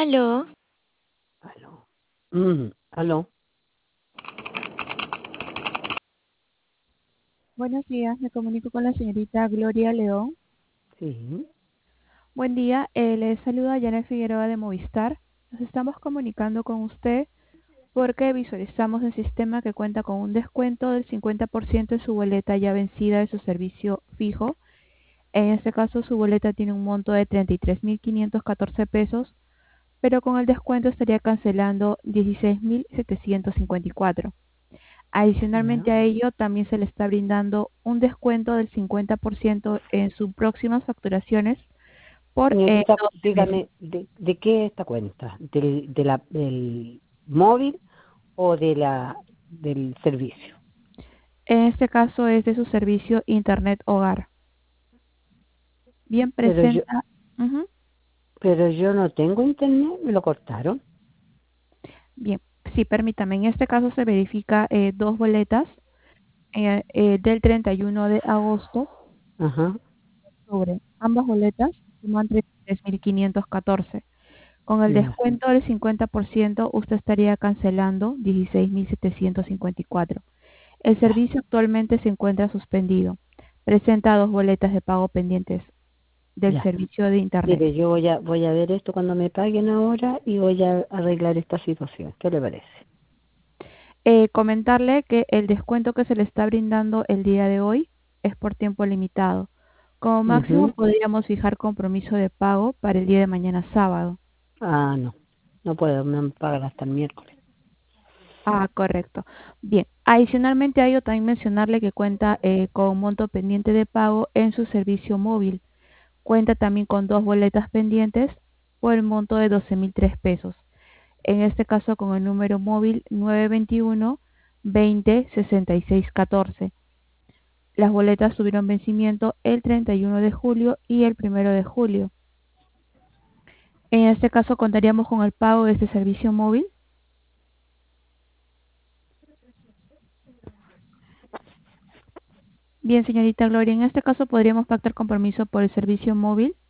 Aló, Aló. Aló. Buenos días, me comunico con la señorita Gloria León. Sí. Buen día, le saluda Yana Figueroa de Movistar. Nos estamos comunicando con usted porque visualizamos el sistema que cuenta con un descuento del 50% en su boleta ya vencida de su servicio fijo. En este caso, su boleta tiene un monto de 33.514 pesos, pero con el descuento estaría cancelando 16.754. Ya. Adicionalmente a ello, también se le está brindando un descuento del 50% en sus próximas facturaciones por Señorita, 12 meses. dígame, ¿de qué es esta cuenta? ¿Del móvil o del servicio? En este caso es de su servicio Internet Hogar. Bien Pero yo, presenta. Ujú. pero yo no tengo internet, me lo cortaron. Bien, sí, permítame. En este caso se verifica dos boletas del 31 de agosto Ajá. sobre ambas boletas suman 33.514. Con el Ya. descuento del 50%, usted estaría cancelando 16.754. El Ya. servicio actualmente se encuentra suspendido. Presenta dos boletas de pago pendientes del Ya. servicio de Internet. Mire, yo voy a ver esto cuando me paguen ahora y voy a arreglar esta situación. ¿Qué le parece? Comentarle que el descuento que se le está brindando el día de hoy es por tiempo limitado. Como máximo Ujú. podríamos fijar compromiso de pago para el día de mañana sábado. Ah, no. No puedo, me pagan hasta el miércoles. Ah, correcto. Bien, adicionalmente a ello también mencionarle que cuenta con un monto pendiente de pago en su servicio móvil. Cuenta también con dos boletas pendientes por el monto de 12.003 pesos. En este caso con el número móvil 921 20 66 14. Las boletas tuvieron vencimiento el 31 de julio y el 1 de julio. En este caso contaríamos con el pago de este servicio móvil. Bien, señorita Gloria, en este caso podríamos pactar compromiso por el servicio móvil.